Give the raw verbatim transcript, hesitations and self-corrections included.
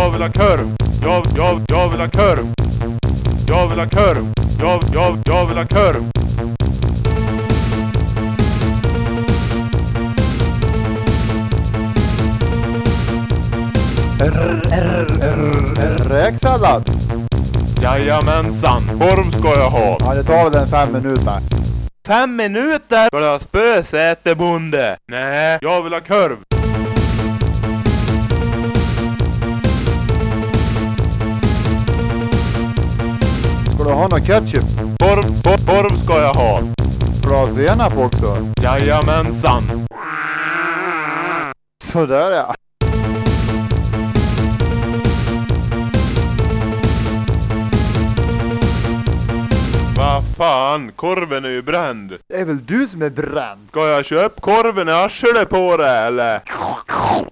jag vill ha korv. Jag, jag, jag vill ha korv. Jag vill ha korv. Jag, jag, jag vill ha korv. Räksallad. Jajamensan, korv ska jag ha. Ja, det tar väl en fem minuter. Fem minuter? Ska du ha spösäte, bonde? Nej, jag vill ha korv. Ska du ha någon ketchup? Korv, korv, korv ska jag ha. Ska du ha senap också? Jajamensan. Sådär ja. Vad fan, korven är ju bränd. Det är väl du som är bränd? Ska jag köpa korven i arslet på det, eller?